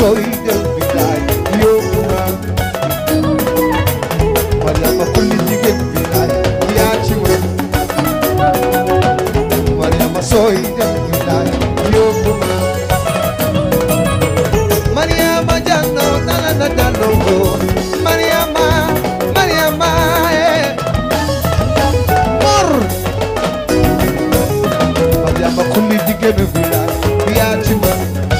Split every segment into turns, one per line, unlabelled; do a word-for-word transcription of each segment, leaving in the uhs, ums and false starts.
sooy dem bilaay yóbbu ma Mariama kulli jigéen bilaay yaa ci mën Mariama sooy dem bilaay yóbbu ma Mariama janno dala na janno Mariama Mariama eh mor Mariama kulli jigéen bilaay yaa ci mën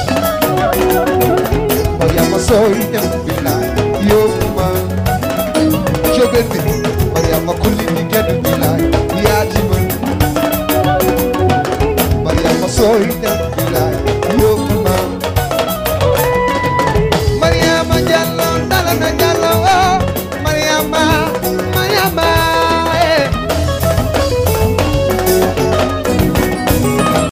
Mariama sooy dem bilaay yóbbu ma jógandi Mariama kulli jigéen bilaay yaa ci mën Mariama sooy dem bilaay